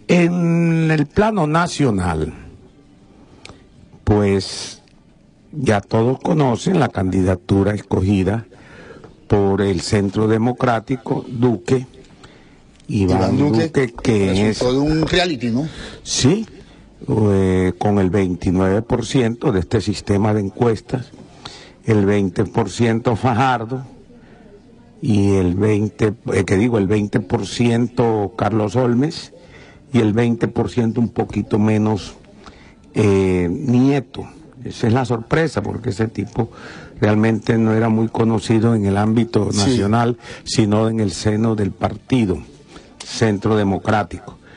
En el plano nacional, pues ya todos conocen la candidatura escogida por el Centro Democrático, Duque, Iván Duque, que es todo un reality, ¿no? Sí, con el 29% de este sistema de encuestas, el 20% Fajardo y el 20% Carlos Olmes y el 20% un poquito menos Nieto. Esa es la sorpresa, porque ese tipo realmente no era muy conocido en el ámbito nacional, sino en el seno del partido Centro Democrático.